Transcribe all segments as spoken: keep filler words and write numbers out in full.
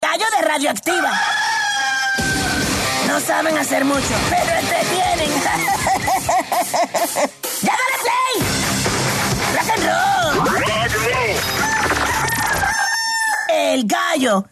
gallo de Radioactiva. No saben hacer mucho, pero entretienen. ¡Ya dale play! ¡Rock and roll! Rock and roll. El gallo.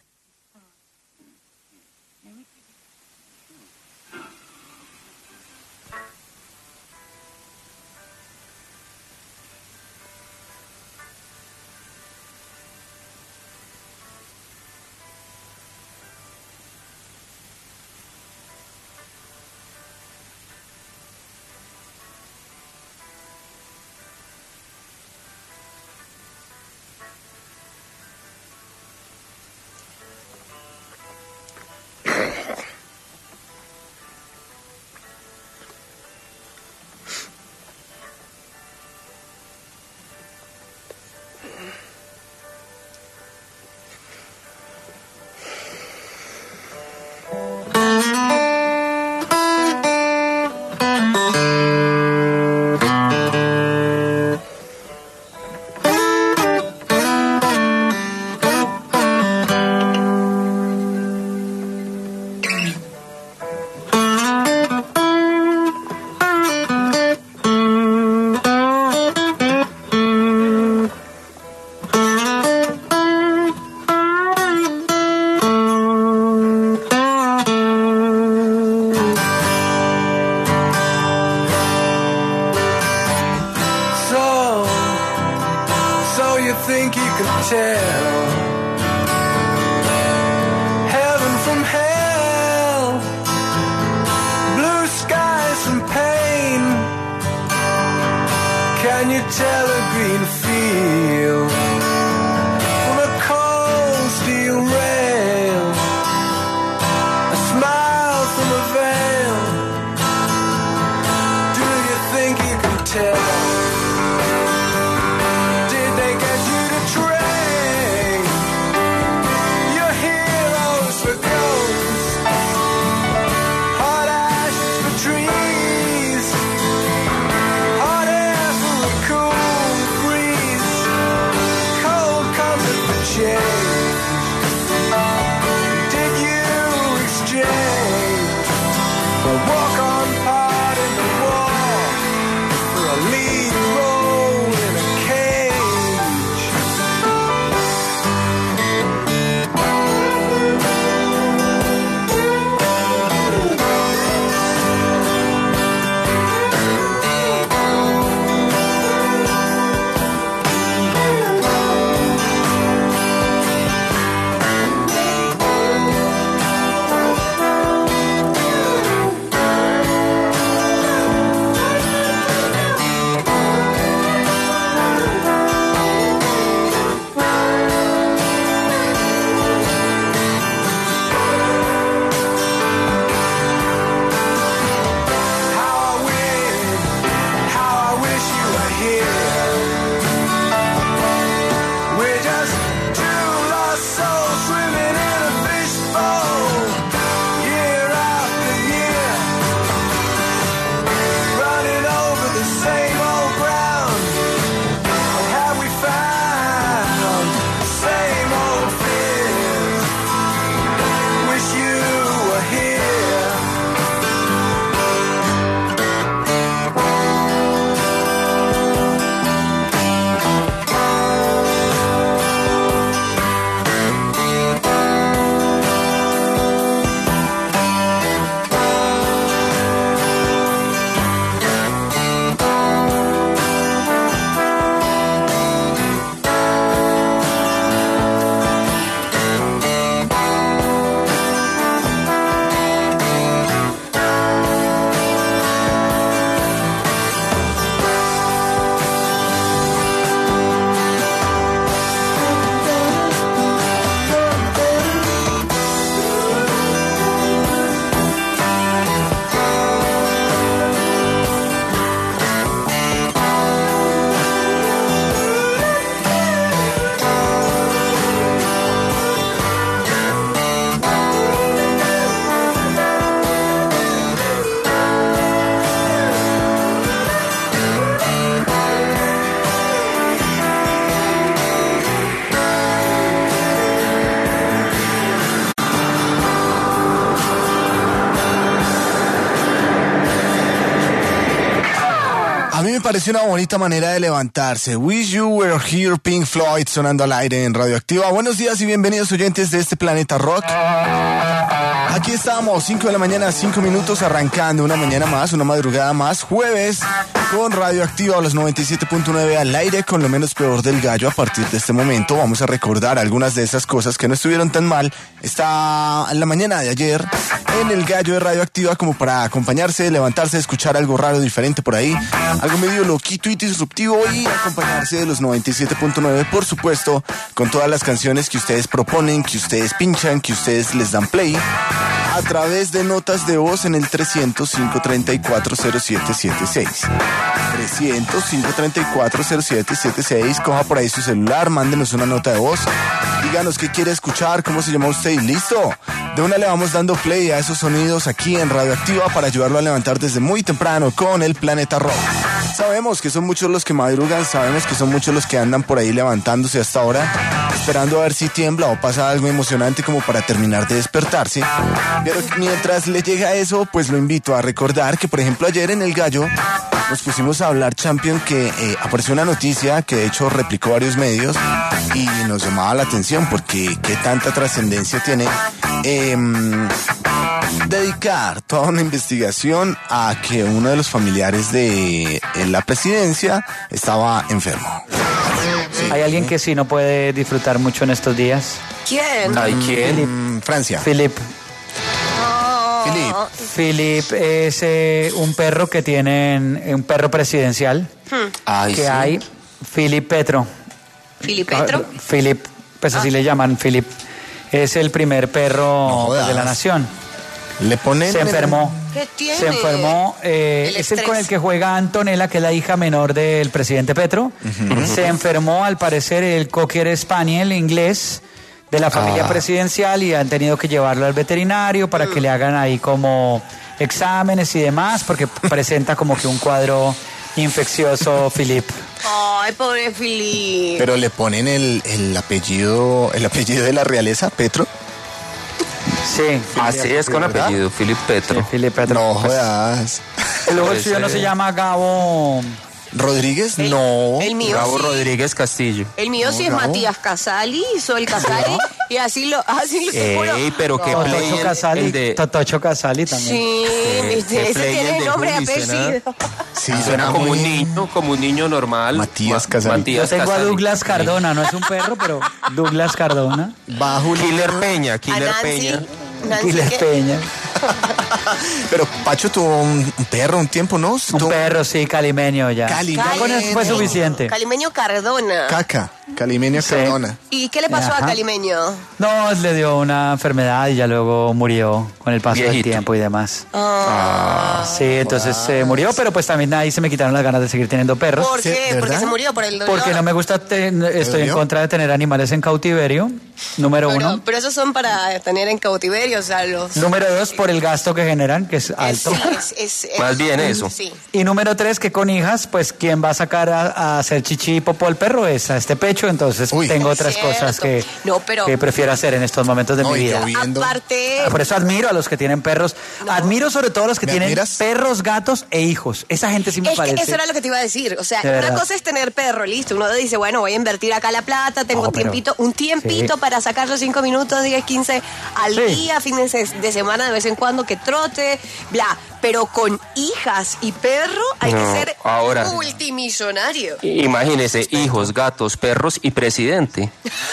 think you can tell heaven from hell, blue skies from pain? Can you tell a green field from a cold steel rail, a smile from a veil? Do you think you can tell? parece una bonita manera de levantarse. Wish You Were Here, Pink Floyd, sonando al aire en Radioactiva. Buenos días y bienvenidos oyentes de este planeta rock. Aquí estamos, cinco de la mañana, cinco minutos, arrancando una mañana más, una madrugada más, jueves, con Radioactiva a los noventa y siete punto nueve al aire, con lo menos peor del gallo. A partir de este momento vamos a recordar algunas de esas cosas que no estuvieron tan mal esta la mañana de ayer en el gallo de Radioactiva, como para acompañarse, levantarse, escuchar algo raro, diferente por ahí, algo medio loquito y disruptivo, y acompañarse de los noventa y siete punto nueve, por supuesto, con todas las canciones que ustedes proponen, que ustedes pinchan, que ustedes les dan play a través de notas de voz en el trescientos, cinco treinta y cuatro, cero siete siete seis. trescientos, cinco treinta y cuatro, cero siete siete seis. Coja por ahí su celular, mándenos una nota de voz, díganos qué quiere escuchar, cómo se llama usted y listo. De una le vamos dando play a esos sonidos aquí en Radioactiva para ayudarlo a levantar desde muy temprano con el Planeta Rock. Sabemos que son muchos los que madrugan, sabemos que son muchos los que andan por ahí levantándose hasta ahora, esperando a ver si tiembla o pasa algo emocionante como para terminar de despertarse. Pero mientras le llega eso, pues lo invito a recordar que, por ejemplo, ayer en El Gallo nos pusimos a hablar, Champion, que eh, apareció una noticia que de hecho replicó varios medios y nos llamaba la atención porque qué tanta trascendencia tiene eh, dedicar toda una investigación a que uno de los familiares de eh, la presidencia estaba enfermo. Sí. Hay alguien que sí no puede disfrutar mucho en estos días. ¿Quién? ¿Hay quién? Francia. Philip. Philip. Philip es eh, un perro que tienen, un perro presidencial, Hmm. Ay, que sí. hay, Philip Petro. ¿Philip Petro? Ah, Philip, pues así Ah. le llaman, Philip. Es el primer perro No pues, de la jodas. nación. Le ponen... Se enfermó. ¿Qué tiene? Se enfermó. Eh, El es el estrés. con el que juega Antonella, que es la hija menor del presidente Petro. Se enfermó, al parecer, el Cocker Spaniel inglés de la familia Ah. presidencial, y han tenido que llevarlo al veterinario para que le hagan ahí como exámenes y demás, porque presenta como que un cuadro infeccioso, Philip. Ay, pobre Philip. Pero le ponen el, el apellido, el apellido de la realeza, Petro. Sí. Así es, con ¿verdad? apellido, Philip Petro. Sí, Philip Petro. No jodas. Luego el Pues, suyo no eh, se llama Gabo. ¿Rodríguez? El- No. el mío Gabo sí. Rodríguez Castillo. El mío sí es Gabo. Matías Casali, soy Casali, y así lo, así lo te juro. Ey, pero qué No. play Totocho el- Casali. el de- Totocho Casali también. Sí, Qué- ese qué ese play tiene el de nombre y Juli, suena- apellido. Sí, Suena como muy- un niño, como un niño normal. Matías Ma- Casali. Yo Matías tengo a Casali. Douglas Cardona, no es un perro, pero Douglas Cardona. Va Juli. Killer Peña, A Killer Nancy, Peña. Nancy, Quiles ¿qué? Peña. Pero Pacho tuvo un, un perro un tiempo, ¿no? Un Tuvo perro, sí, calimeño ya. Calimeño. Ya con eso fue suficiente. Calimeño Cardona. Caca. Calimeño Sí. Cardona. ¿Y qué le pasó Ajá. a Calimeño? No, le dio una enfermedad y ya luego murió con el paso del Viejito. tiempo y demás. Ah, Sí, entonces se murió, pero pues también ahí se me quitaron las ganas de seguir teniendo perros. ¿Por Sí, qué? ¿verdad? Porque se murió por el dolor. Porque no me gusta, te- estoy en dolió? contra de tener animales en cautiverio, número pero, uno. pero esos son para tener en cautiverio, o sea, los... Número dos, por el gasto que generan, que es alto. Es- es- es- Más bien eso. Sí. Y número tres, que con hijas, pues quien va a sacar a, a hacer chichi y popó al perro es a este pecho, entonces Uy. tengo Es otras cierto. cosas que, No, pero- que prefiero hacer en estos momentos de No, mi y vida. yo vi- Viendo. Aparte... Por eso admiro a los que tienen perros. Admiro sobre todo a los que ¿Me tienen admiras? perros, gatos e hijos. Esa gente sí me Es que parece. eso era lo que te iba a decir. O sea, De una verdad. cosa es tener perro, listo. Uno dice, bueno, voy a invertir acá la plata, tengo No, un pero- tiempito, un tiempito Sí. para sacar los cinco minutos, diez, quince al Sí. día, fines de, de semana de vez en cuando que trote, bla. Pero con hijas y perro hay No, que ser ahora- multimillonario. Imagínese, hijos, gatos, perros y presidente.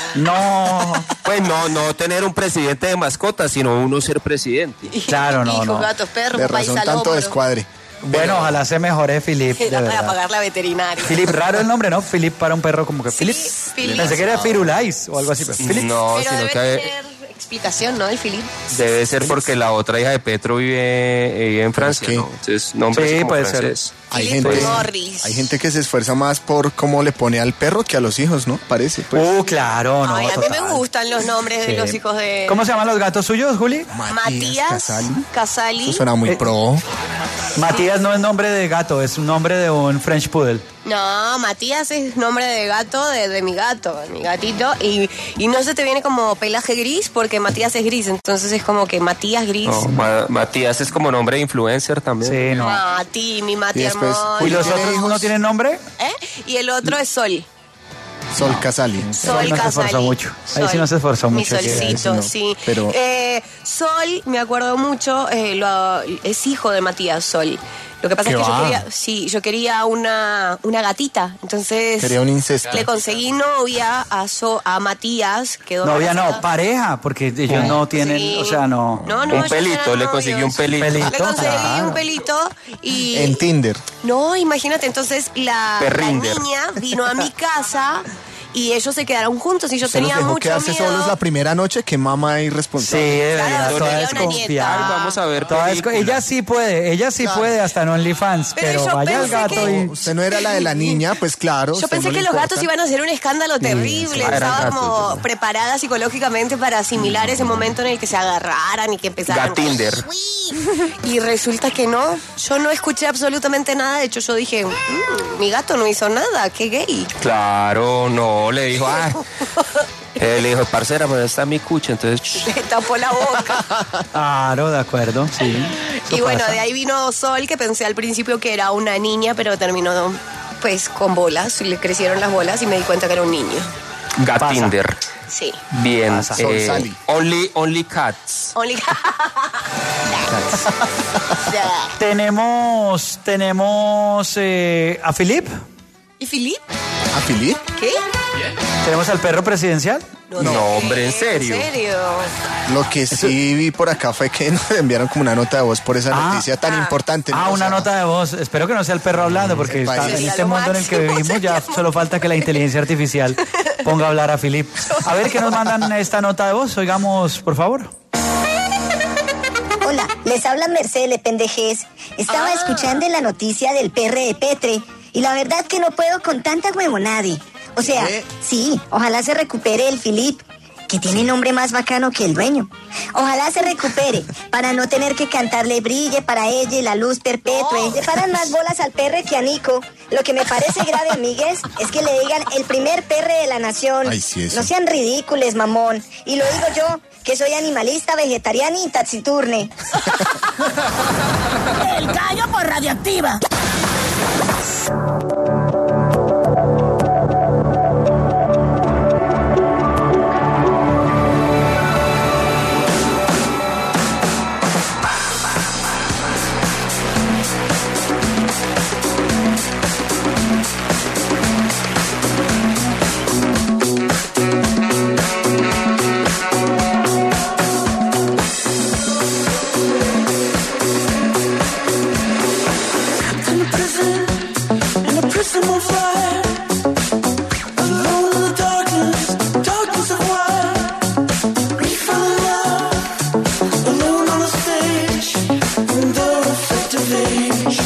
No, Pues no, no tener un presidente de mascotas, sino uno ser presidente. Claro, no, Hijos, no. gatos, perros, De un país razón, al tanto hombro. descuadre. bueno, ojalá se mejore Philip, de Era para verdad. pagar la veterinaria. Philip, raro el nombre, ¿no? Philip para un perro como que Sí, Philip. Philip. Pensé que era Firulais o algo así. Pero Philip. No, Pero sino debe que tener explicación, ¿no? El Philip. debe ser porque la otra hija de Petro vive, eh, vive en Francia, qué? ¿no? Entonces, nombre Sí, como puede ser. francés. Hay Philip gente, Morris. hay gente que se esfuerza más por cómo le pone al perro que a los hijos, ¿no? Parece, pues. Uh, claro, no. Ay, a mí me total. gustan los nombres de Sí. los hijos de... ¿Cómo se llaman los gatos suyos, Juli? Matías Casali. Casali. Eso suena muy Eh, pro. Matías no es nombre de gato, es un nombre de un French Poodle. No, Matías es nombre de gato, de, de mi gato, de mi gatito. Y, y no se te viene como pelaje gris porque Matías es gris. Entonces es como que Matías gris. No, Ma- Matías es como nombre de influencer también. Sí, no. Mati, mi Mati Y después, hermoso. ¿Y los ¿Tiene otros hijos? no tienen nombre? ¿Eh? Y el otro es Sol. Sol Casali. Sol Ahí no se esforzó Casali. mucho. Ahí sí no se esforzó Mi mucho. solcito, Ahí sí no. sí. Pero- Eh, Sol, me acuerdo mucho, eh, lo- es hijo de Matías, Sol. Lo que pasa es ¿Qué que yo va? quería, sí, yo quería una, una gatita. Entonces Quería un incesto. le conseguí novia a, so, a Matías. Quedó Novia no, embarazada. pareja, porque ellos no tienen, Sí. o sea, no. No, no, Un ellos pelito, eran le consiguió un novios. pelito. Pelito. Le conseguí Claro. un pelito y... En Tinder. No, imagínate, entonces la, la Perrinder. niña vino a mi casa y ellos se quedaron juntos y yo Se los tenía dejó mucho quedarse miedo. solos la primera noche, que mamá Sí, irresponsable. debería, Claro, toda quería una desconfiada. nieta. Ay, vamos a ver Toda desco- película. ella sí puede, ella sí Claro. puede hasta en OnlyFans, Pero pero, yo vaya al pensé gato que- y... Usted no era la de la niña, pues claro. Yo usted pensé no que le los importa. gatos iban a hacer un escándalo terrible. eran Estaba gatos, como ¿no? preparada psicológicamente para asimilar ese momento en el que se agarraran y que empezaran. Gatinder. Y resulta que no. Yo no escuché absolutamente nada. De hecho, yo dije, "Mm, mi gato no hizo nada. Qué gay". Claro, no, le dijo, ah. Eh, le dijo, parcera, pues está mi cucha, entonces... shh. Le tapó la boca. Claro, de acuerdo, sí. Y eso bueno, pasa. de ahí vino Sol, que pensé al principio que era una niña, pero terminó pues con bolas. Le crecieron las bolas y me di cuenta que era un niño. Gatinder. Sí. Bien. Pasa. Sol eh, Sally. only, only cats. Only... Tenemos, tenemos eh, a Philip, ¿Y Filip? ¿A Filip? ¿Qué? tenemos al perro presidencial. No, hombre, ¿en serio? ¿En serio? Lo que sí vi por acá fue que nos enviaron como una nota de voz por esa Ah. noticia tan Ah. importante. Ah, ¿no? O una sea, nota de voz. Espero que no sea el perro hablando, porque el está- país. en Sería este lo mundo en el que máximo, vivimos ya sería solo falta que la inteligencia artificial ponga a hablar a Philip. A ver, ¿qué nos mandan esta nota de voz? Oigamos, por favor. Hola, les habla Mercedes Le Pendejez. Estaba Ah. escuchando la noticia del perre de Petre y la verdad que no puedo con tanta huevonade. O sea, ¿Qué? sí, ojalá se recupere el Filip, que tiene nombre más bacano que el dueño. Ojalá se recupere para no tener que cantarle brille para ella y la luz perpetua. Le paran más bolas al perre que a Nico. Lo que me parece grave, amigues, es que le digan el primer perre de la nación. Ay, sí, eso. No sean ridículos, mamón. Y lo digo yo, que soy animalista, vegetariana y taxiturne. El gallo por radioactiva. In a prison, in a prison on fire. Alone in the darkness, darkness of wire. We fell in love, alone on a stage, under effective age.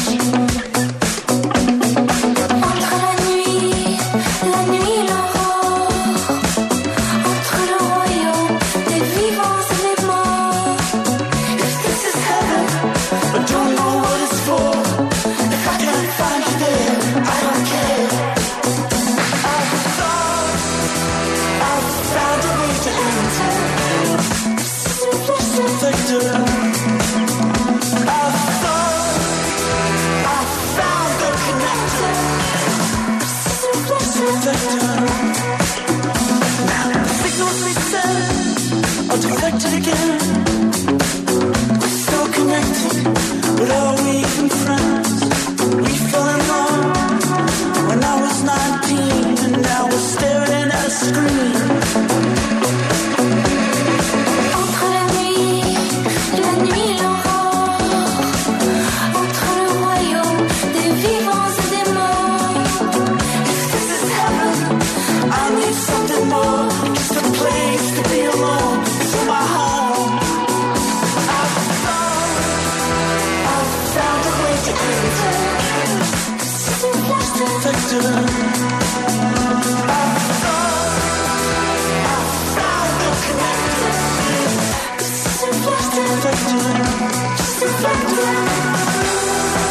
Entre la nuit, la nuit et l'aurore, entre le royaume des vivants et des morts. If this is heaven, I don't know what it's for. If I can't find you there, I don't care. I thought I found a way to enter. Victor. I thought I found the connector. Victor. Now the signals we send are deflected again. We're still connected, but are we even friends? We fell in love when I was nineteen, and now we're staring at a screen. Entre la nuit, la nuit et l'aurore, entre le royaume des vivants et des morts. If this is heaven, I need something more, just a place to be alone, so my home. I thought I found a way to enter. Victor. I thought I found the connector. Victor.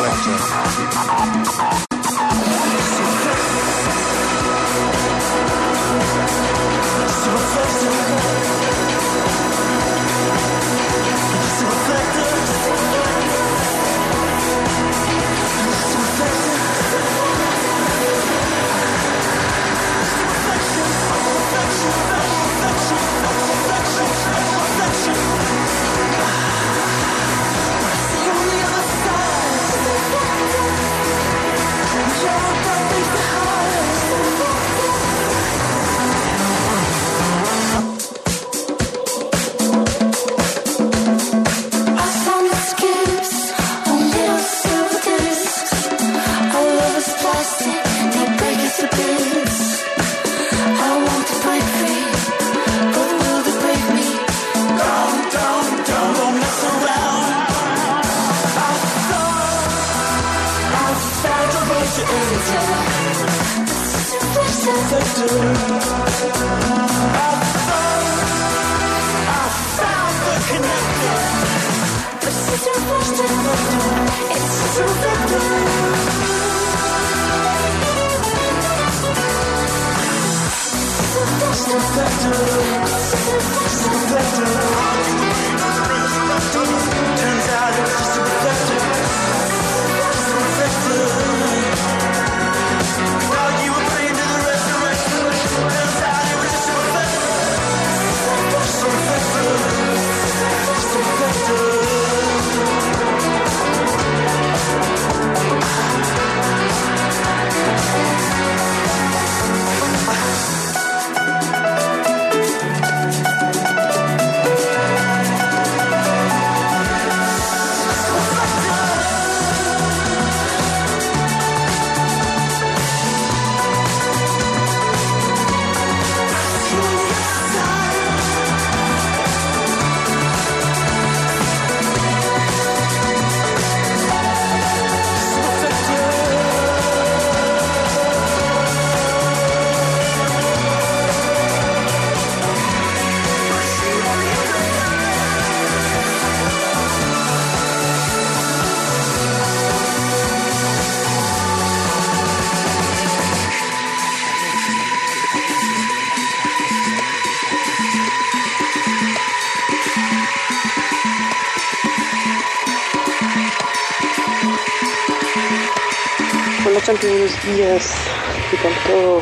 Bastante buenos días, ¿qué tal todo?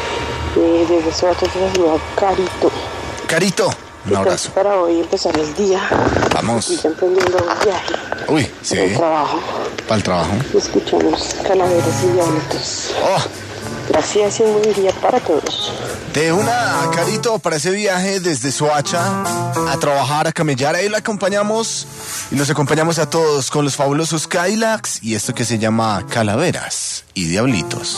Eh, desde Soacha te saluda Carito. Carito, un abrazo. Para hoy empezar el día. Vamos. Y emprendiendo un viaje. Uy, sí. Para el trabajo. Para el trabajo. Escuchamos Calaveras y Diablitos. Oh. Gracias y un buen día para todos. De una, Carito, para ese viaje desde Soacha a trabajar, a camellar. Ahí lo acompañamos y los acompañamos a todos con los fabulosos Cadillacs y esto que se llama Calaveras y Diablitos.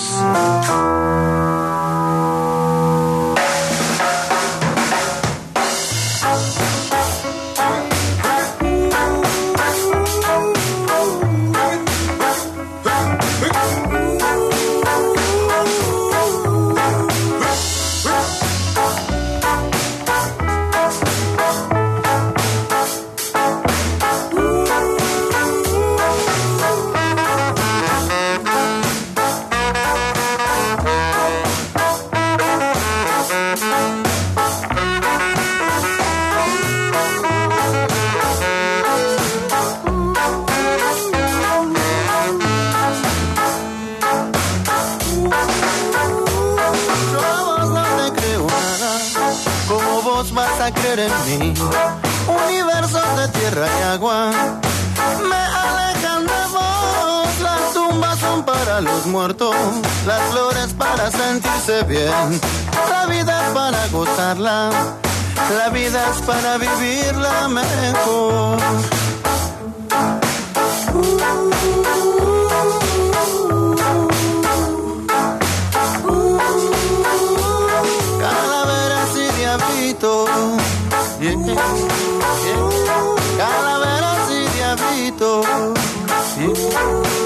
En mí, universos de tierra y agua me alejan de vos. Las tumbas son para los muertos, las flores para sentirse bien. La vida es para gozarla, la vida es para vivirla mejor. Calaveras y diablitos. Yeah, yeah. Calaveras y diablitos, yeah.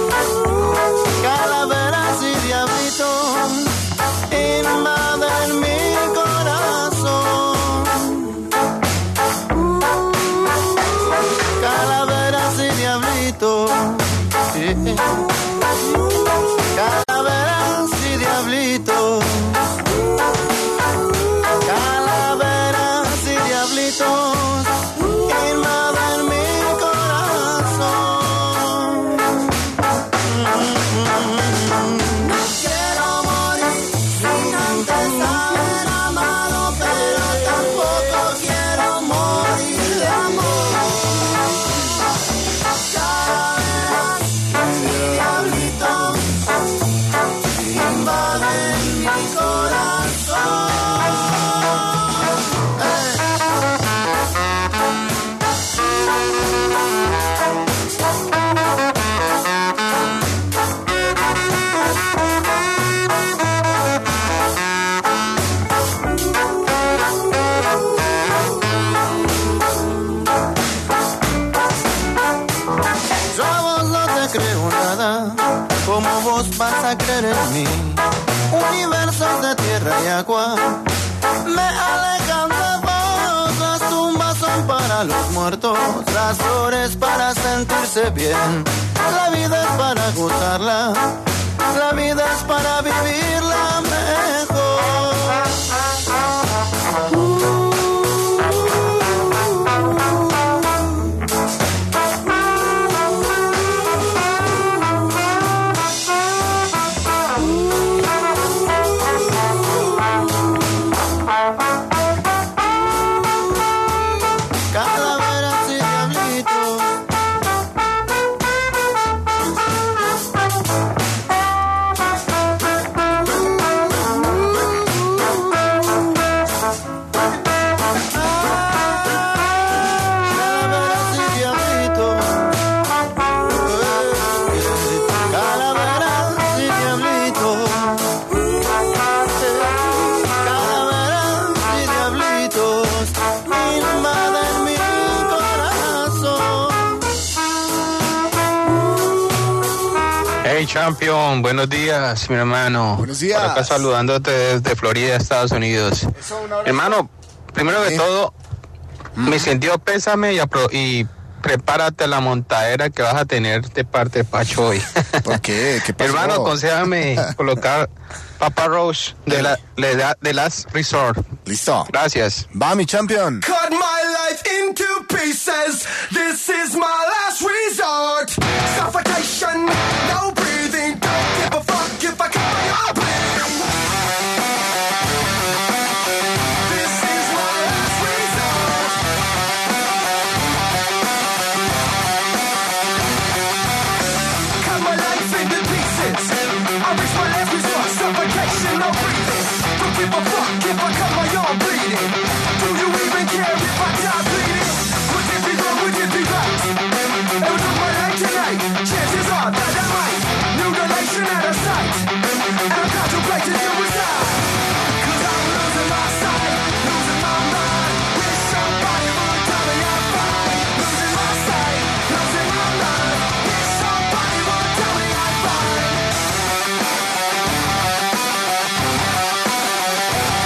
Calaveras y diablitos invaden mi corazón. Calaveras y diablitos, yeah. vas a creer en mí. Universos de tierra y agua me alejan de vos. Las tumbas son para los muertos, las flores para sentirse bien. La vida es para gozarla, la vida es para vivirla mejor. Champion, buenos días, mi hermano. Buenos días. Por acá saludándote desde Florida, Estados Unidos. Hermano, primero que todo, mm. mi sentido pésame y, apro- y prepárate la montadera que vas a tener de parte de Pacho hoy. ¿Por qué? ¿Qué pasó? Hermano, aconsejame colocar Papa Roach de la, de, de Last Resort. Listo. Gracias. Va, mi champion. Cut my life into pieces. This is my last resort. Suffocation, no breathing. Don't give a fuck if I call your bleeding. This is my last resort. Cut my life into pieces. I reach my last resort. Suffocation, no breathing. Don't give a fuck if I cut my arm bleeding. Do you even care if I die bleeding? Would it be wrong, would it be right? It was on my life tonight. Chances are that I might. Mutilation out of sight. And I'm contemplating suicide. Cause I'm losing my sight. Losing my mind. Wish somebody would tell me I'm fine. Losing my sight. Losing my mind. Wish somebody would tell me I'm fine.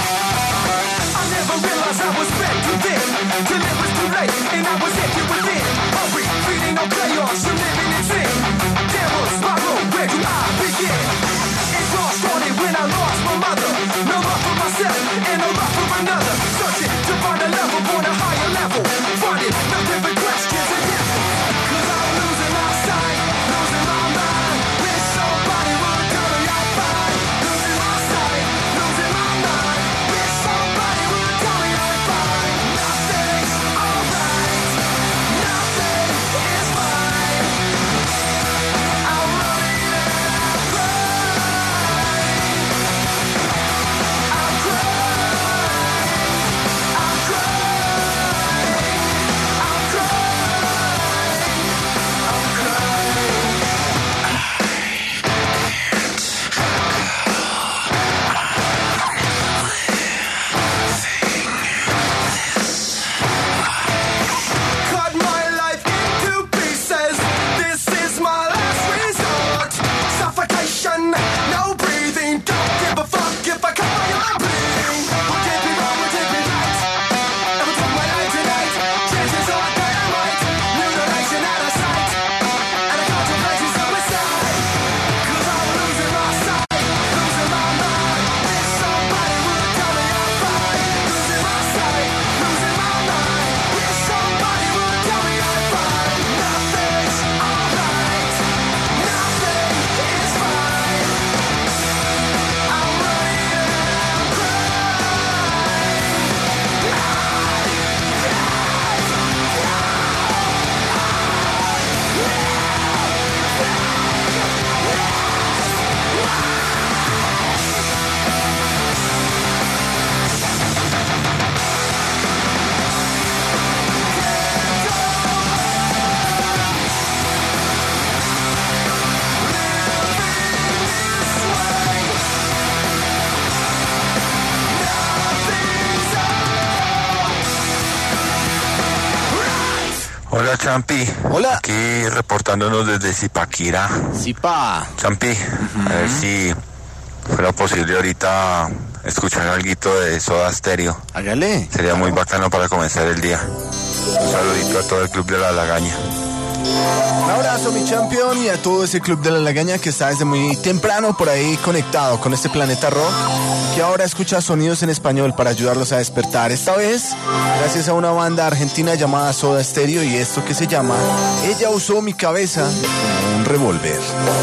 Hola, Champi. Hola. Aquí reportándonos desde Zipaquirá. Zipa. Champi, uh-huh. A ver si fuera posible ahorita escuchar algo de Soda Stereo. Hágale. Sería muy bacano para comenzar el día. Un saludito a todo el Club de la Lagaña. Un abrazo, mi champion, y a todo ese Club de la Lagaña que está desde muy temprano por ahí conectado con este Planeta Rock, que ahora escucha sonidos en español para ayudarlos a despertar. Esta vez, gracias a una banda argentina llamada Soda Stereo y esto que se llama Ella usó mi cabeza como un revólver.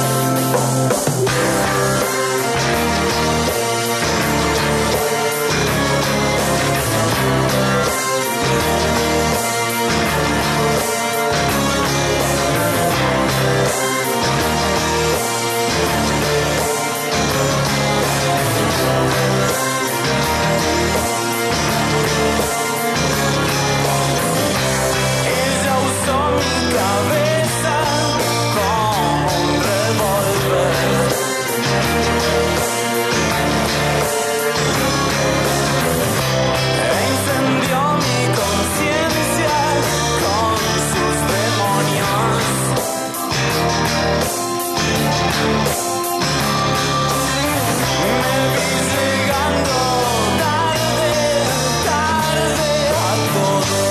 Ella usó mi cabeza como un revólver. E incendió mi conciencia con sus demonios. Me vi llegando tarde, tarde a todo.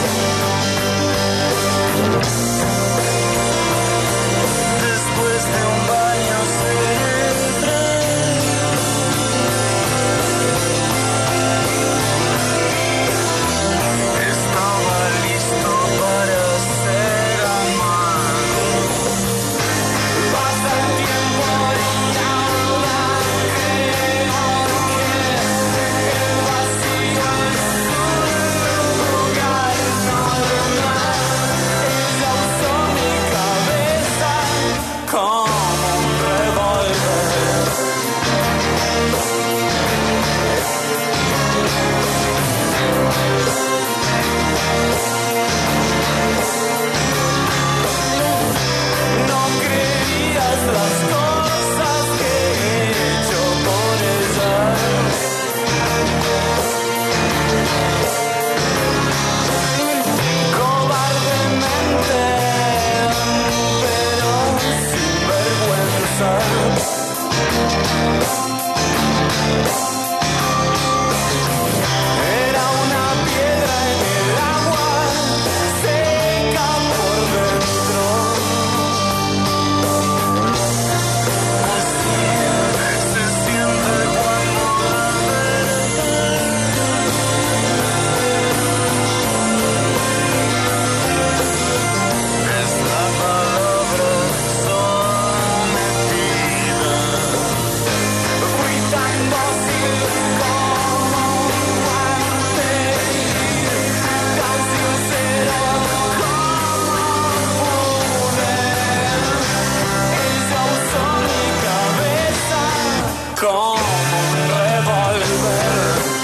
Después de un baño siempre estaba listo para ser amado. Pasa el tiempo y ahora creo que el vacío es un lugar normal. Ella usó mi cabeza como un revólver. No creías las cosas que he hecho por ella. Cobardemente, pero sin vergüenza. Era una piedra en el agua, seca por dentro. Así se siente cuando la es la palabra sometida. Fui tan dócil como un guante, tan sincero como pude. Ella usó mi cabeza como un revólver.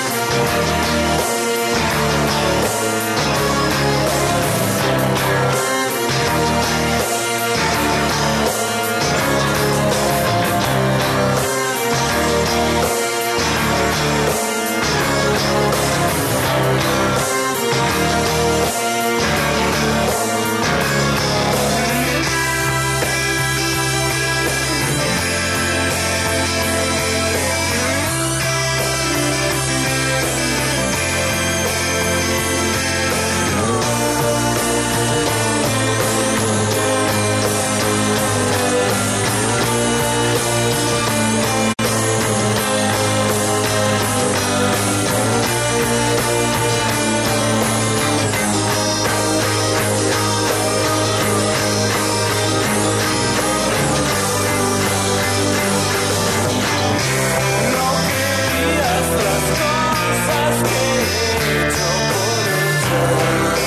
No querías las cosas que he hecho por ella.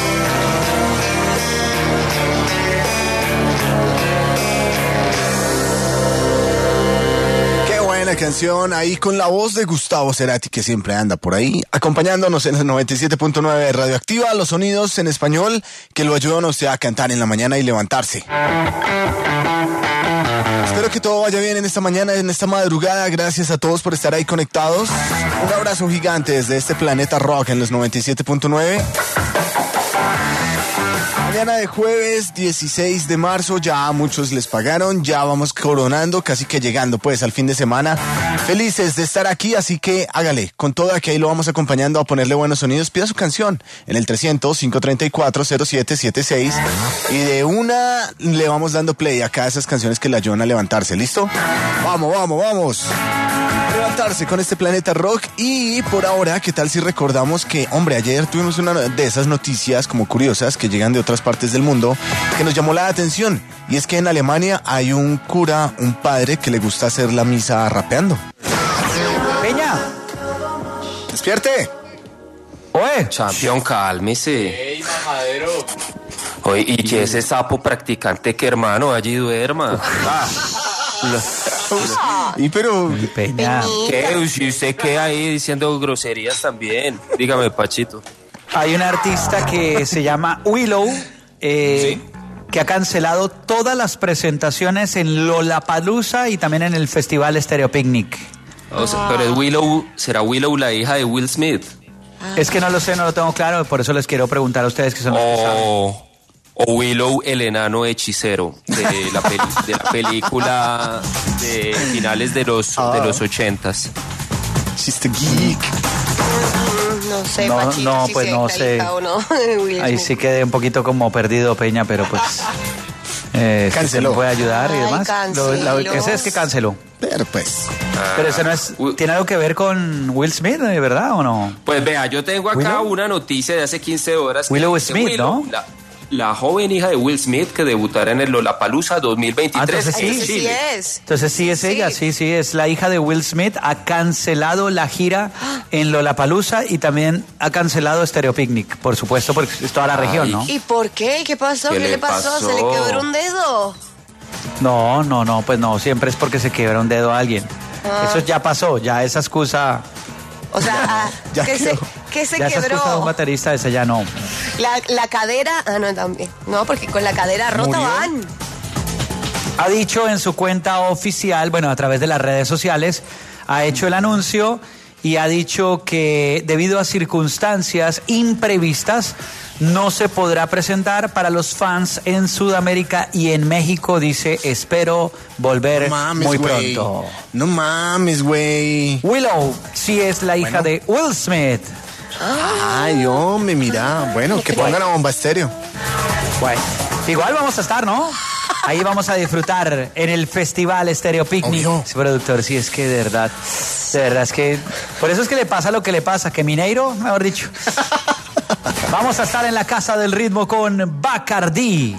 Qué buena canción, ahí con la voz de Gustavo Cerati, que siempre anda por ahí, acompañándonos en el noventa y siete punto nueve de Radioactiva, los sonidos en español que lo ayudan a usted a cantar en la mañana y levantarse. Espero que todo vaya bien en esta mañana, en esta madrugada. Gracias a todos por estar ahí conectados. Un abrazo gigante desde este Planeta Rock en los noventa y siete punto nueve. Mañana de jueves dieciséis de marzo, ya a muchos les pagaron, ya vamos coronando, casi que llegando pues al fin de semana. Felices de estar aquí, así que hágale, con toda que ahí lo vamos acompañando a ponerle buenos sonidos. Pida su canción en el trescientos, cinco treinta y cuatro, cero siete setenta y seis y de una le vamos dando play acá a esas canciones que le ayudan a levantarse, ¿listo? Vamos, vamos, vamos. Levantarse con este Planeta Rock. Y por ahora, ¿qué tal si recordamos que, hombre, ayer tuvimos una de esas noticias como curiosas que llegan de otras partes del mundo que nos llamó la atención? Y es que en Alemania hay un cura, un padre que le gusta hacer la misa rapeando. Peña, despierte. Oye, Champion, cálmese. ¡Ey, majadero! Oye, y ese sapo practicante que hermano allí duerma. Ah. Y pero... Peña. ¿Qué? Si usted queda ahí diciendo groserías también. Dígame, Pachito. Hay un artista que se llama Willow, eh, ¿sí? que ha cancelado todas las presentaciones en Lollapalooza y también en el Festival Stereo Picnic. O sea, pero es Willow, ¿será Willow la hija de Will Smith? Es que no lo sé, no lo tengo claro, por eso les quiero preguntar a ustedes que son los que saben. O Willow, el enano hechicero de la, peli, de la película de finales de los, oh. de los ochentas. She's the geek. No sé, no, Pachito, no si pues no sé. No. Ahí sí quedé un poquito como perdido, Peña, pero pues eh, canceló. ¿Me puede ayudar y Ay, demás? Lo, lo que sé es que canceló. Pero pues. Ah. Pero eso no es. ¿Tiene algo que ver con Will Smith, de verdad o no? Pues vea, yo tengo acá ¿Willow? una noticia de hace quince horas. Willow Smith, Willow, ¿no? La, la joven hija de Will Smith que debutará en el Lollapalooza dos mil veintitrés. Ah, entonces sí, en Chile. sí es. Entonces sí es Sí. ella, sí, sí, es la hija de Will Smith. Ha cancelado la gira en Lollapalooza y también ha cancelado Stereo Picnic, por supuesto, porque es toda la Ay. región, ¿no? ¿Y por qué? ¿Qué pasó? ¿Qué ¿Qué, le le pasó? pasó? ¿Se le quebró un dedo? No, no, no, pues no, siempre es porque se quiebra un dedo a alguien. Ah. Eso ya pasó, ya esa excusa... O sea, ah, Ya ¿qué, se, quedó. ¿qué se ya esa excusa de un quebró? baterista, esa ya no. La, la cadera, ah, no, también. No, porque con la cadera rota ¿Murió? van. Ha dicho en su cuenta oficial, bueno, a través de las redes sociales, ha hecho el anuncio y ha dicho que debido a circunstancias imprevistas no se podrá presentar para los fans en Sudamérica y en México. Dice, espero volver No mames, muy güey. pronto. No mames, güey. Willow sí es la hija Bueno. de Will Smith. Ay, hombre, mira. Bueno, que pongan a Bomba Estéreo. Bueno, igual vamos a estar, ¿no? Ahí vamos a disfrutar en el Festival Stereo Picnic. Obvio. Sí, productor, sí, es que de verdad, de verdad es que... Por eso es que le pasa lo que le pasa, que Mineiro, mejor dicho. Vamos a estar en la Casa del Ritmo con Bacardí.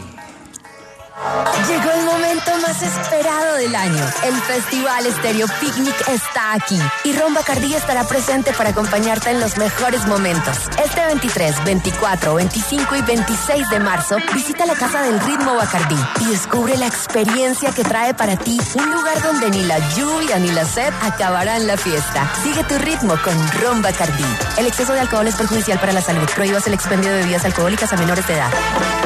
Llegó el momento más esperado del año. El Festival Stereo Picnic está aquí y Ron Bacardí estará presente para acompañarte en los mejores momentos. Este veintitrés, veinticuatro, veinticinco y veintiséis de marzo, visita la Casa del Ritmo Bacardí y descubre la experiencia que trae para ti un lugar donde ni la lluvia ni la sed acabarán la fiesta. Sigue tu ritmo con Ron Bacardí. El exceso de alcohol es perjudicial para la salud. Prohíbas el expendio de bebidas alcohólicas a menores de edad.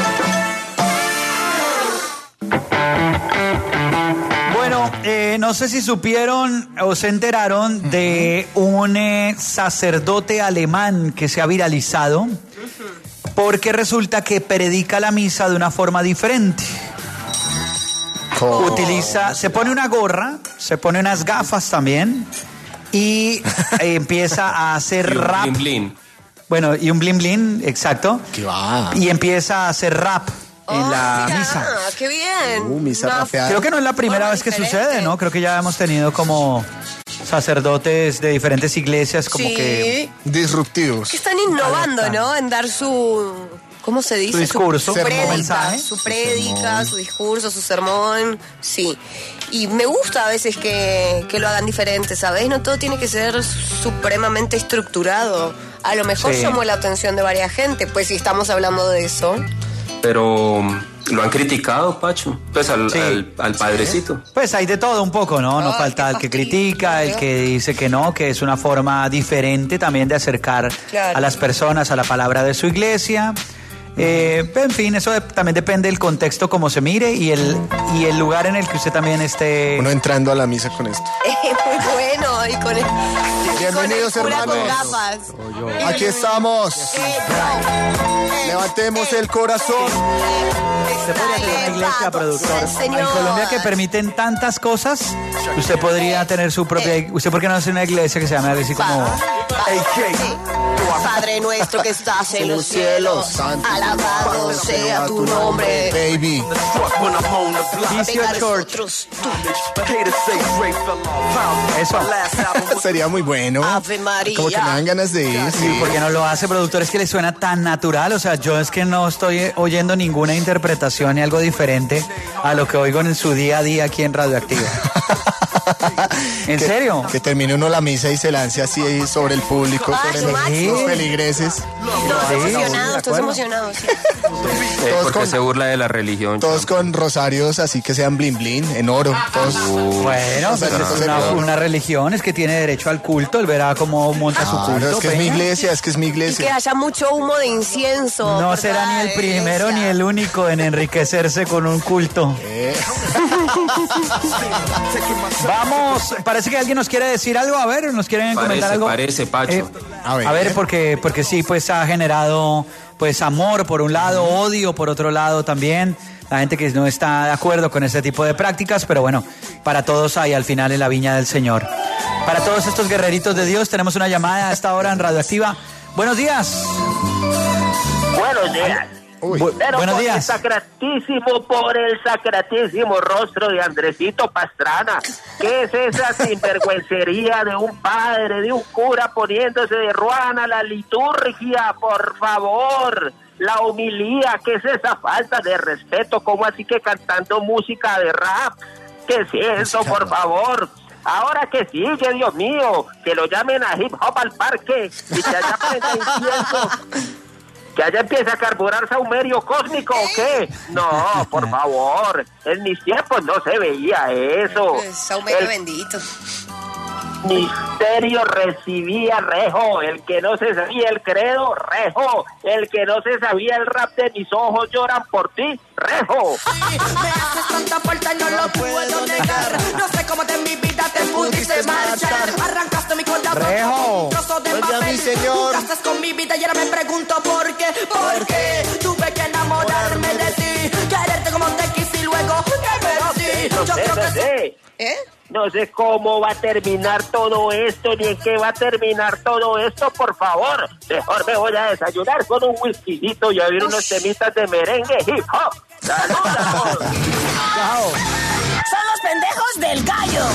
Bueno, eh, no sé si supieron o se enteraron de un eh, sacerdote alemán que se ha viralizado porque resulta que predica la misa de una forma diferente. Oh. Utiliza, se pone una gorra, se pone unas gafas también y eh, empieza a hacer Y un rap. blin blin. Bueno, y un blin blin, exacto. ¿Qué va? Y empieza a hacer rap en Oh, la mira, misa. qué bien. Uh, misa Una rapeada. Creo que no es la primera forma vez que diferente. sucede, ¿no? Creo que ya hemos tenido como sacerdotes de diferentes iglesias como Sí. que... Disruptivos. Que están innovando, ¿no? En dar su... ¿Cómo se dice? Su discurso, su sermón. prédica, mensaje. su prédica, su discurso, su sermón, sí. Y me gusta a veces que, que lo hagan diferente, ¿sabes? No todo tiene que ser supremamente estructurado. A lo mejor Sí. llamó la atención de varias gente, pues si estamos hablando de eso. Pero lo han criticado, Pacho. Pues al, Sí. al, al padrecito. Pues hay de todo un poco, ¿no? No Ay, falta qué el que fastidio, critica, el ¿no? que dice que no, que es una forma diferente también de acercar Claro. a las personas a la palabra de su iglesia. Eh, en fin, eso de- también depende del contexto como se mire y el, y el lugar en el que usted también esté. Uno entrando a la misa con esto. Muy bueno. Y con el, Bienvenidos, con el cura hermanos. con gafas. Aquí estamos. Levantemos el corazón. Usted podría tener una iglesia, productor. Señor. En Colombia que permiten tantas cosas, usted podría tener su propia. ¿Usted por qué no hace una iglesia que se llame algo así como Padre nuestro que estás en los cielos, alabado sea tu nombre. Baby. Vicio Church? Eso. Sería muy bueno. Ave María. Como que me dan ganas de ir. Sí, ¿por qué no lo hace, productor? Es que le suena tan natural. O sea, yo es que no estoy oyendo ninguna interpretación ni algo diferente a lo que oigo en su día a día aquí en Radioactiva. ¿En Que- serio? Que termine uno la misa y se lance así sobre el público, Ah, sobre su los, máximo. los feligreses. Todos Sí, emocionados, ¿de todos acuerdo? emocionados. sí. Eh, Todos porque con- se burla de la religión. Todos con rosarios así que sean blin blin, en oro. Todos. Bueno, pues Rosarios es en una, oro. una religión, es que tiene derecho al culto. Él verá cómo monta su Claro, culto. es que es mi Peña. iglesia, es que es mi Y que iglesia. haya mucho humo de incienso. No por será toda ni el la primero iglesia. ni el único en enriquecerse con un culto. Eh, Vamos, parece que alguien nos quiere decir algo. A ver, nos quieren comentar Parece, algo. parece, Pacho. Eh, A ver. a ver, porque, porque sí, pues ha generado pues amor por un lado, odio por otro lado también. La gente que no está de acuerdo con este tipo de prácticas, pero bueno, para todos hay al final en la viña del Señor. Para todos estos guerreritos de Dios, tenemos una llamada a esta hora en Radioactiva. Buenos días. Buenos días. uy. Bu- Pero buenos por el días. sacratísimo, por el sacratísimo rostro de Andresito Pastrana. ¿Qué es esa sinvergüencería de un padre, de un cura poniéndose de ruana la liturgia? Por favor, la humilía. ¿Qué es esa falta de respeto? ¿Cómo así que cantando música de rap? ¿Qué es eso, por favor? Ahora que sigue, Dios mío, que lo llamen a hip hop al parque y que allá prenda incienso. ¿Que allá empieza a carburar saumerio cósmico o qué? No, por favor. En mis tiempos no se veía eso. Saumerio El bendito. misterio recibía rejo. El que no se sabía el credo, rejo. El que no se sabía el rap de mis ojos lloran por ti, rejo. Me haces tanta falta y no lo puedo negar. No sé cómo de mi vida te pudiste marchar. Arrancaste mi corazón Rejo. como un trozo de Oiga, papel. mi señor. Jugaste con mi vida y ahora me pregunto por qué. ¿Por qué? Tuve que enamorarme de ti. Quererte como te quise y luego te perdí. No Yo sé, creo no que sí. sé. ¿Eh? No sé cómo va a terminar todo esto, ni en qué va a terminar todo esto, por favor. Mejor me voy a desayunar con un whiskycito y a oír unos temitas de merengue hip hop. ¡Salud a todos! Son los pendejos del gallo.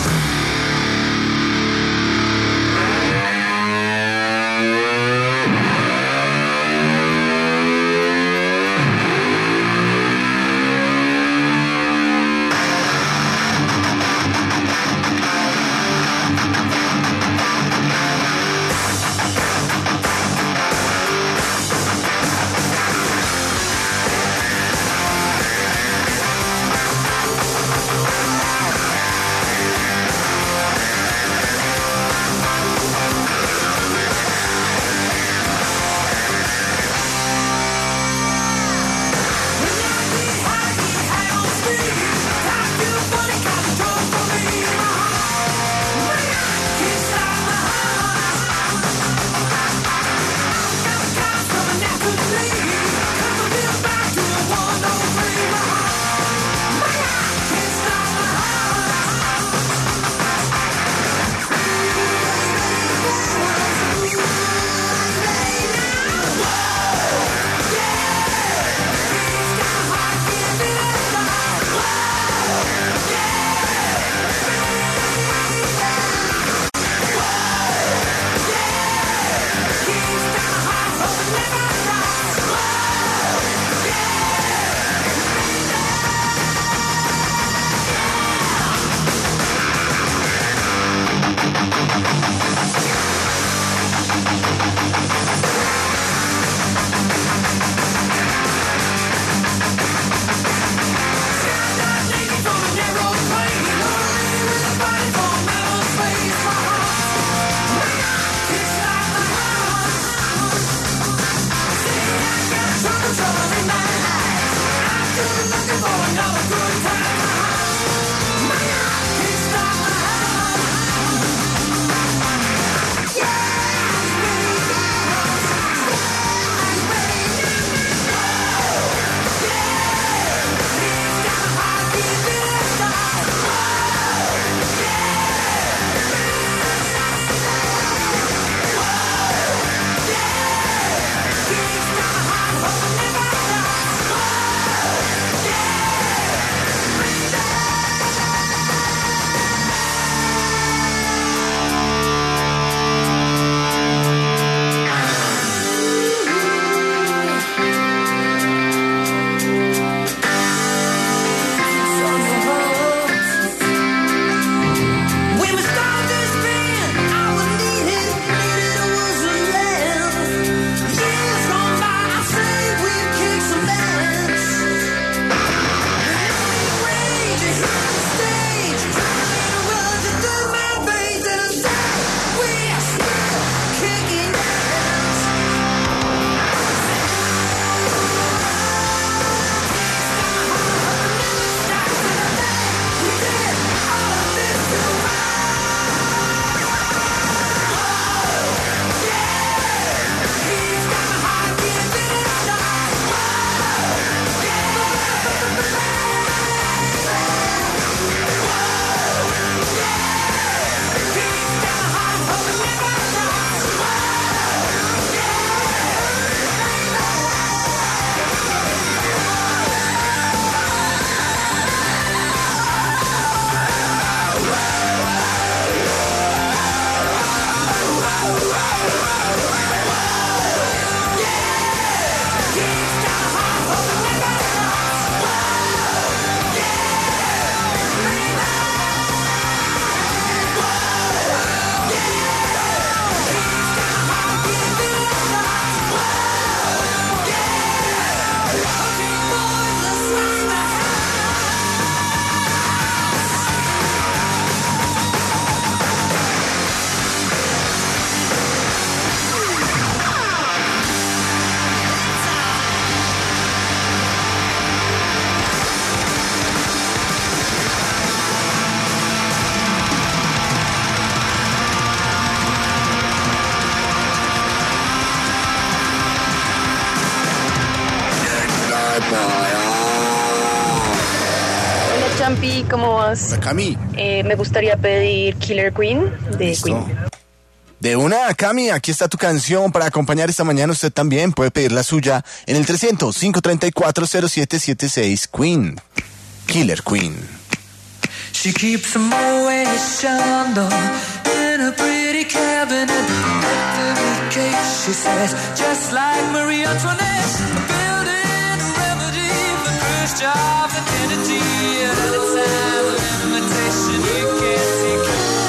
¿cómo vas? Hola, Cami. Eh, me gustaría pedir Killer Queen de Listo. Queen. De una, Cami, aquí está tu canción para acompañar esta mañana. Usted también puede pedir la suya en el trescientos, cinco treinta y cuatro, cero siete siete seis. Queen. Killer Queen. She keeps a Moet Chandon in a pretty cabinet. Every cake, she says, just like Marie Antoinette. Building a remedy for Khrushchev and Kennedy. At a time of limitation, you can't see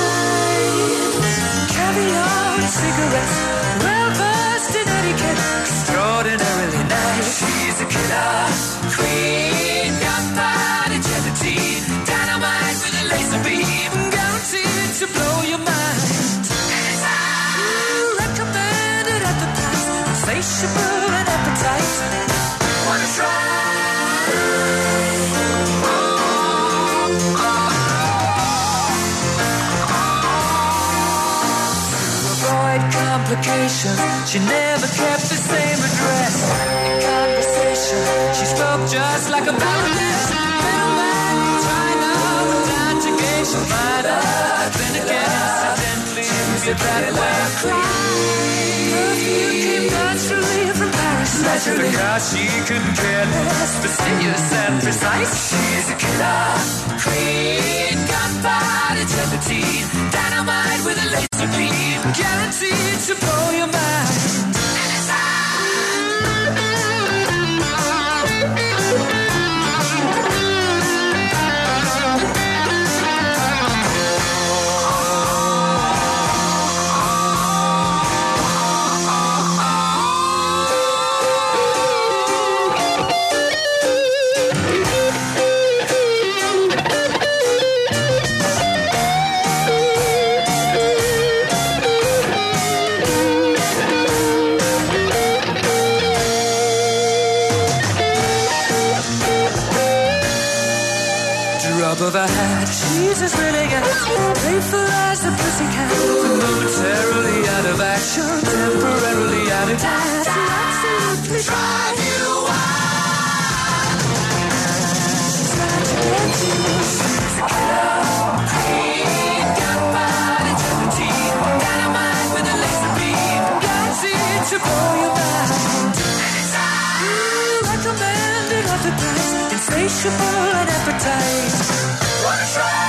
caviar and cigarettes. Well versed in etiquette, extraordinarily nice. She's a killer queen, gunpowder gelatine, dynamite with a laser beam, guaranteed to blow your mind. Ooh, recommended at the price, insatiable and appetite. Wanna try? Complications. She never kept the same address. In conversation, she spoke just like a baroness. Middleman, trying out the conjugation. Might have been again, incidentally, if you're that way. Perfume came naturally from Paris. Naturally, because she couldn't care less. Fastidious and precise. She's a killer queen. Gunpowder gelatine. Dynamite with a laser beam. Guaranteed to blow your mind. Of a hat, she's as willing as playful as a pussycat. Momentarily out of action, temporarily out of gas. Absolutely drive you wild. She's not to get you. She's a killer queen, gunpowder gelatine, dynamite with a laser beam, guaranteed to blow your mind. Ooh, recommended at the price, insatiable and appetite. Wanna try?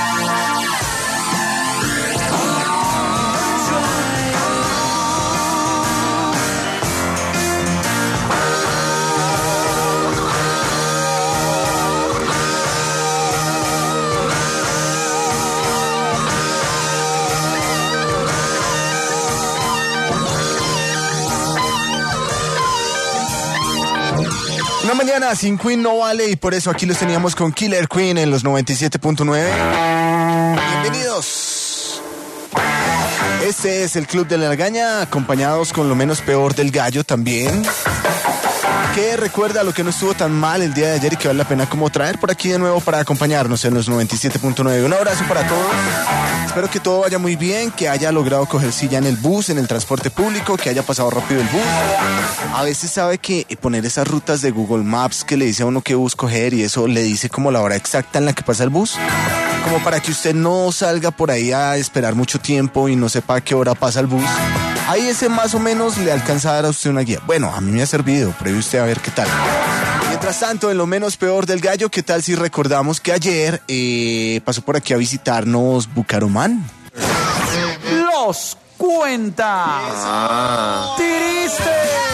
Una mañana sin Queen no vale y por eso aquí los teníamos con Killer Queen en los noventa y siete punto nueve. Bienvenidos. Este es el Club de la Legaña, acompañados con lo menos peor del gallo también. Que recuerda lo que no estuvo tan mal el día de ayer y que vale la pena como traer por aquí de nuevo para acompañarnos en los noventa y siete punto nueve. Un abrazo para todos. Espero que todo vaya muy bien, que haya logrado coger silla en el bus, en el transporte público, que haya pasado rápido el bus. A veces sabe que poner esas rutas de Google Maps que le dice a uno qué bus coger y eso le dice como la hora exacta en la que pasa el bus. Como para que usted no salga por ahí a esperar mucho tiempo y no sepa a qué hora pasa el bus. Ahí ese más o menos le alcanza a dar a usted una guía. Bueno, a mí me ha servido, pruebe usted a ver qué tal. Mientras tanto, en lo menos peor del gallo, ¿qué tal si recordamos que ayer eh, pasó por aquí a visitarnos Bucaramanga? Los cuenta. Ah. Tiriste.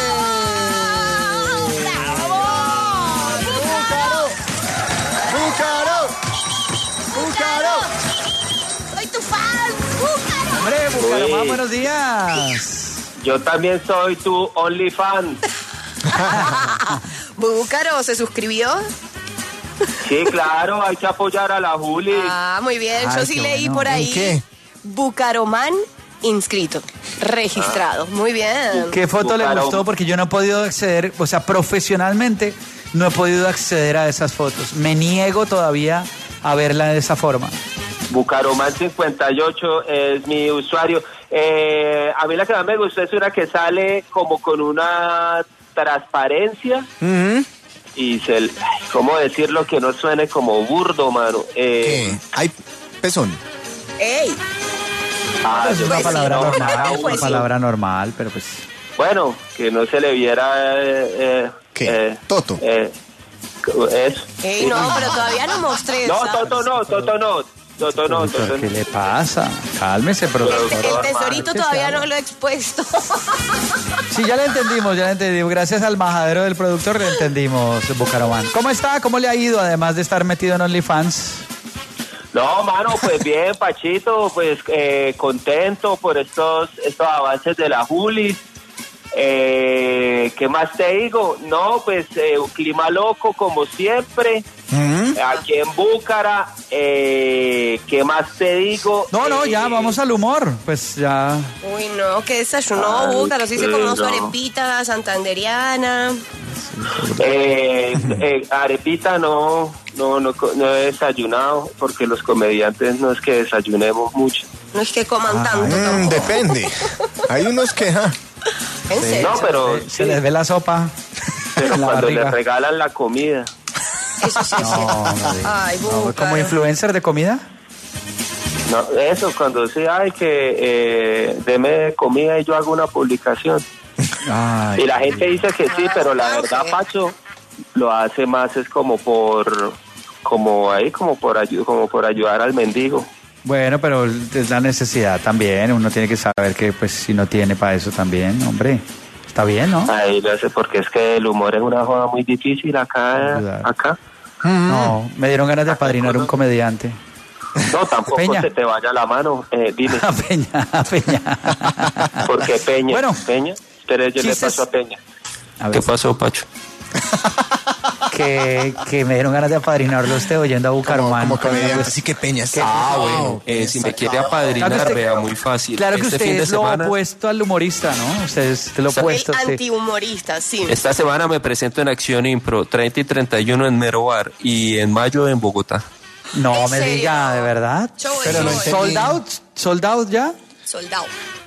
¡Búcaro! ¡Búcaro! ¡Soy tu fan! ¡Búcaro! Hombre, Bucaramanga, Uy. buenos días. Yo también soy tu only fan. ¿Búcaro se suscribió? Sí, claro, hay que apoyar a la Juli. Ah, muy bien. Yo Ay, sí qué leí bueno. por ahí. ¿En qué? Bucaramán inscrito, registrado. Muy bien. ¿Qué foto le Bucaram- gustó? Porque yo no he podido acceder, o sea, profesionalmente no he podido acceder a esas fotos. Me niego todavía a verla de esa forma. Bucaramán cincuenta y ocho es mi usuario. Eh, a mí la que más me gustó es una que sale como con una transparencia. Uh-huh. y se, ay, ¿cómo decirlo que no suene como burdo, mano? Eh, ¿Qué? ¿Hay pezón? ¡Ey! Ah, Pues yo es una creo que palabra no. normal, pues una sí. palabra normal, pero pues... Bueno, que no se le viera... Eh, eh, ¿Qué? eh, Toto. eh, eso. ¡Ey, no, pero todavía no mostré No, ¿sabes? Toto no, Toto no, Toto no, Toto ¿Pero qué no. le pasa? Cálmese, productor. El tesorito ¿Qué todavía se no lo he expuesto. Sí, ya le entendimos, ya le entendimos. Gracias al majadero del productor le entendimos, Bucaramanga. ¿Cómo está? ¿Cómo le ha ido, además de estar metido en OnlyFans? No, mano, pues bien, Pachito, pues eh, contento por estos, estos avances de la Julis. Eh, ¿Qué más te digo? No, pues eh, un clima loco como siempre. Aquí en Búcara, eh, ¿qué más te digo? No, no, ya, Eh, vamos al humor. Pues ya... Uy, no, que desayunó, Ay, Búcaro. Sí se comió su no. arepita santanderiana. Eh, eh, arepita no, no, no, co- no he desayunado porque los comediantes no es que desayunemos mucho. No es que coman tanto Mm, tampoco. depende. Hay unos que... ja, ¿En serio? No, pero, Se les ve la sopa pero en la cuando barriga. les regalan la comida. Eso sí es No, cierto. no diga. Ay, No, Búcaro. ¿como influencer de comida? No, eso, cuando sí, ay, que eh, deme comida y yo hago una publicación. Ay, Y la gente dice que sí, pero la verdad, Pacho, lo hace más es como por, como ahí, como por, ayu- como por ayudar al mendigo. bueno, pero es la necesidad también. Uno tiene que saber que, pues, si no tiene para eso también, hombre. Está bien, ¿no? Ahí lo hace porque es que el humor es una joda muy difícil acá, Ayudar. acá. No, me dieron ganas de apadrinar un comediante. No, tampoco Peña. se te vaya la mano, eh, dime. A Peña, a Peña. ¿Por qué Peña? Bueno. Peña. Espera, yo le Chistes. paso a Peña. A ver, ¿Qué pasó, Pacho? que, que me dieron ganas de apadrinarlo a usted oyendo a como, Bucaramanga. como comediante. Así que Peñas. Ah, bueno, eh, si me quiere apadrinar, Claro que usted- vea, muy fácil. Claro que Este usted fin de es lo semana, opuesto al humorista, ¿no? Usted es lo Está- opuesto. El usted- antihumorista, sí. esta semana me presento en Acción Impro, treinta y treinta y uno en Mero Bar y en mayo en Bogotá. No ¿En me serio? diga, ¿de verdad? Yo voy, Pero yo no voy. entendí. ¿Sold out? ¿Sold out ya? Soldado.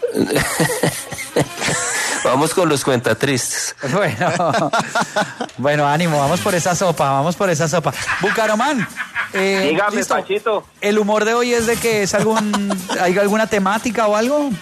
Vamos con los cuentatristes. Bueno, bueno, ánimo, vamos por esa sopa, vamos por esa sopa. Bucaramán, eh, Dígame, listo. Pachito. ¿El humor de hoy es de que es algún, hay alguna temática o algo?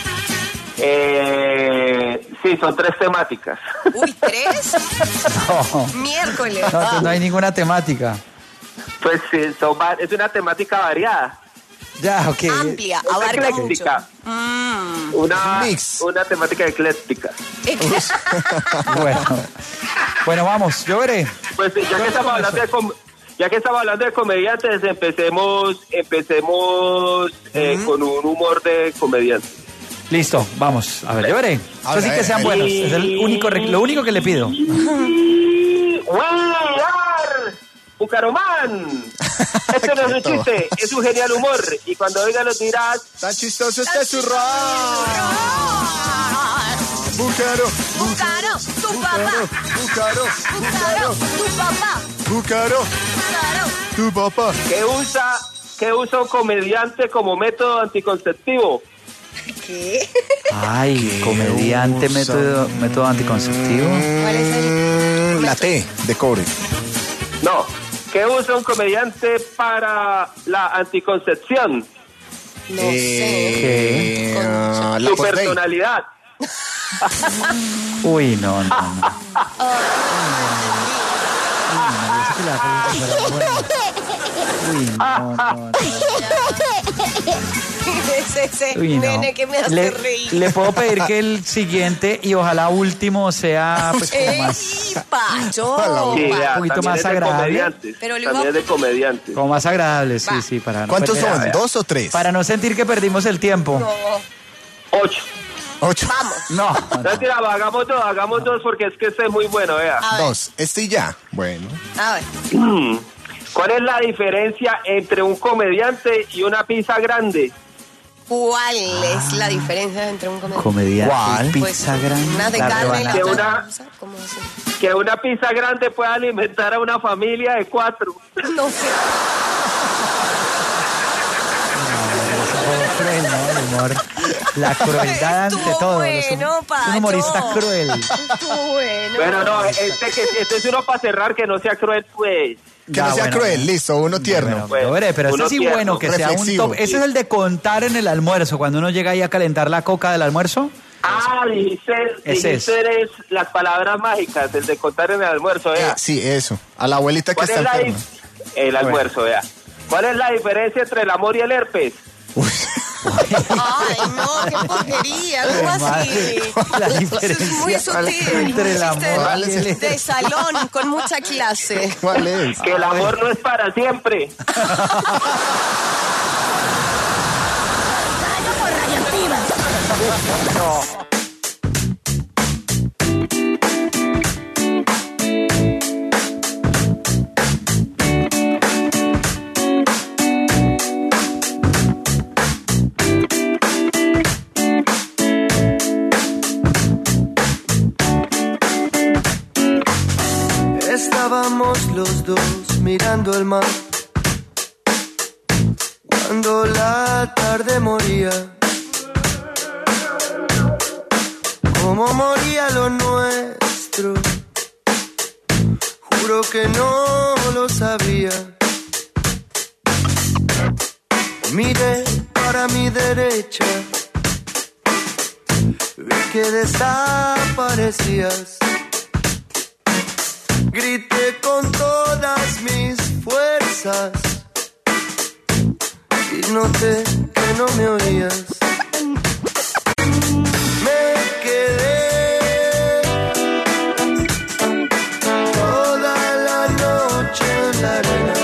Eh, sí, son tres temáticas. Uy, ¿tres? No, Miércoles. no, entonces no hay ninguna temática. Pues sí, son va- es una temática variada. Ya, ok. Amplia, Es abarca mucho. ecléctica. Mm. Una, Mix. una temática ecléctica. Bueno, bueno, vamos, yo veré. Pues ya que estamos hablando de com- ya que estamos hablando de comediantes, empecemos empecemos eh, con un humor de comediante. Listo, vamos, a ver, yo veré. A Eso ver, sí a que ver, sean a ver. buenos, es el único, rec- lo único que le pido. We are Bucaramanga. Este no es un chiste, es un genial humor. Y cuando oigan los dirás, Tan chistoso este su rock. Búcaro, Búcaro, tu papá. Búcaro, Búcaro, tu papá. Búcaro, Búcaro. tu papá. ¿qué usa, qué usa un comediante como método anticonceptivo? ¿Qué? Ay, comediante, usa? método, método anticonceptivo. ¿Cuál es el...? Mm, La T de cobre. No. ¿Qué usa un comediante para la anticoncepción? No Eh, sé. ah, la Su postdate. personalidad. Uy, no, no, no. Uy, no, no, no. Es ese Uy, no. nene que me hace Le, reír. le puedo pedir que el siguiente y ojalá último sea pues, como ¡Ey, más, Pacho! Sí, Pa- vea, un poquito también más es de agradable. comediantes. Pero le También iba- es de comediantes. como más agradable, sí, Va. sí, para no ¿Cuántos perder- son? ¿Dos o tres? Para no sentir que perdimos el tiempo. No. Ocho. Ocho. Vamos. No, no. Mentira, hagamos dos, hagamos dos porque es que este es muy bueno, vea. A ver. Dos. Este y ya. Bueno. A ver. Mm. ¿Cuál es la diferencia entre un comediante y una pizza grande? ¿Cuál es la diferencia entre un comediante? Comediante, ¿Cuál? pizza Pues, grande. una de la carne y la rebanada. Que otra una- pizza, ¿cómo así? Que una pizza grande pueda alimentar a una familia de cuatro. No sé. Cruel, ¿no? El humor. La crueldad ante Estuvo todo. bueno, es un, es un Pacho. humorista cruel. Estuvo bueno. Bueno, no, este, que, este es uno para cerrar que no sea cruel, pues. Que Ya, no sea bueno. cruel, listo, uno tierno. Bueno, veré, pero Uno este sí tierno, bueno, que sea un reflexivo. top. Ese es el de contar en el almuerzo, cuando uno llega ahí a calentar la coca del almuerzo. Ah, dijiste, Ese dijiste eres las palabras mágicas, el de contar en el almuerzo, Eh, vea. sí, eso. A la abuelita que ¿Cuál está es la enferma. dif- El almuerzo, vea. ¿Cuál es la diferencia entre el amor y el herpes? Ay, no, qué porquería, ¿cómo así? La Eso diferencia es muy sutil. entre el Un chiste amor y el- de salón con mucha clase. ¿Cuál es? Que el amor no es para siempre. Estábamos los dos mirando el mar cuando la tarde moría. Como moría lo nuestro, juro que no lo sabía. Miré para mi derecha, vi que desaparecías. Grité con todas mis fuerzas y noté que no me oías. Me quedé toda la noche en la arena.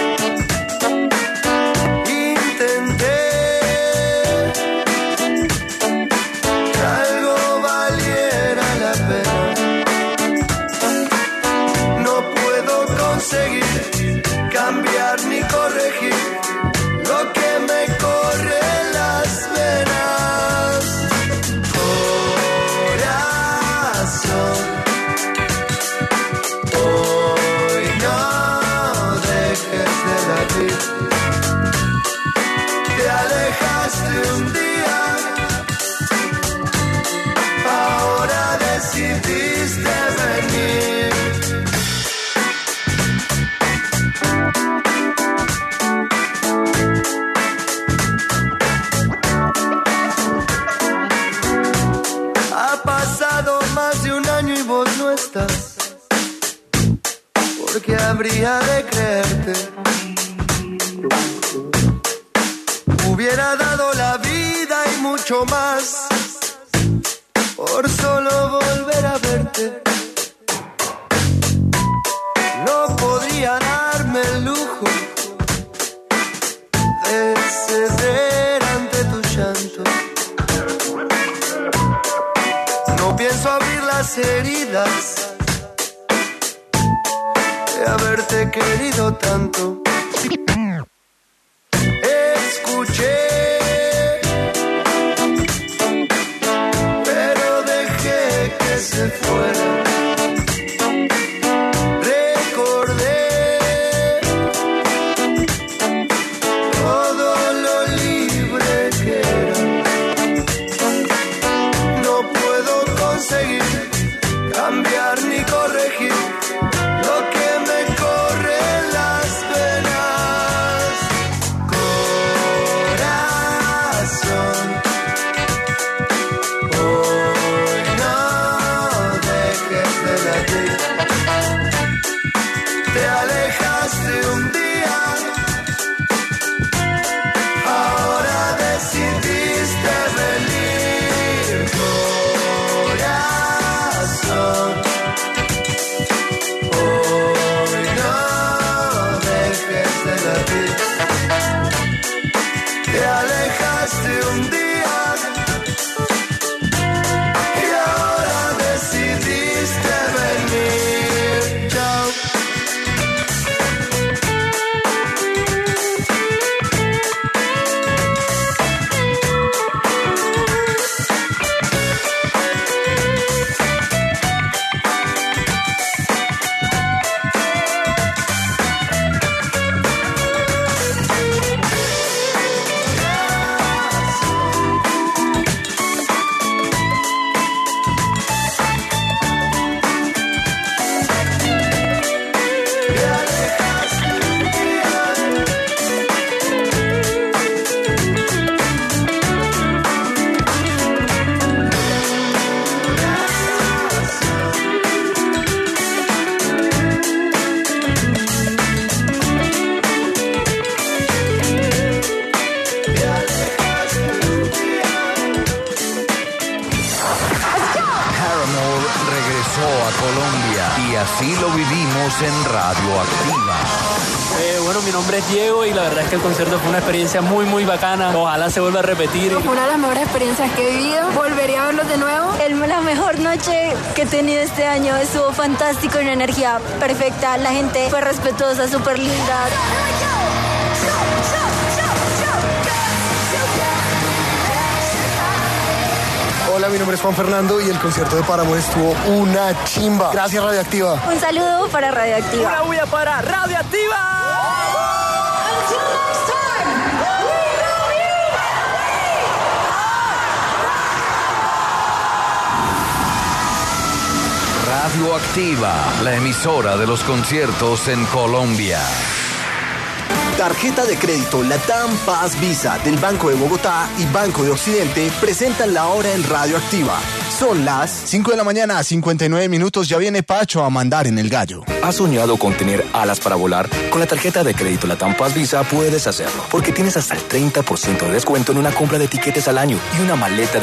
Intenté que algo valiera la pena. No puedo conseguir cambiar ni corregir lo que me corre en las venas. Corazón, hoy no dejes de latir. Te alejaste un día, ahora decidiste venir. Ha pasado más de un año y vos no estás. ¿Por qué habría de creerte? Hubiera dado la vida y mucho más por solo volver a verte. No podría darme el lujo de ceder ante tu llanto. No pienso abrir las heridas de haberte querido tanto. Escuché, pero dejé que se fuera. Recordé todo lo libre que era. No puedo conseguir cambiar ni corregir lo que me corre en las venas. Corazón. pasó a Colombia y así lo vivimos en Radioactiva. Eh, bueno, mi nombre es Diego y la verdad es que el concierto fue una experiencia muy, muy bacana. Ojalá se vuelva a repetir. Fue una de las mejores experiencias que he vivido. Volvería a verlos de nuevo. El, la mejor noche que he tenido este año. Estuvo fantástico, una energía perfecta. La gente fue respetuosa, súper linda. Hola, mi nombre es Juan Fernando y el concierto de Paramore estuvo una chimba. Gracias, Radioactiva. Un saludo para Radioactiva. Una bulla para Radioactiva. Radioactiva, la emisora de los conciertos en Colombia. Tarjeta de crédito Latam Paz Visa del Banco de Bogotá y Banco de Occidente presentan la hora en Radioactiva. Son las cinco de la mañana, cincuenta y nueve minutos. Ya viene Pacho a mandar en el gallo. ¿Has soñado con tener alas para volar? Con la tarjeta de crédito Latam Paz Visa puedes hacerlo, porque tienes hasta el treinta por ciento de descuento en una compra de tiquetes al año y una maleta de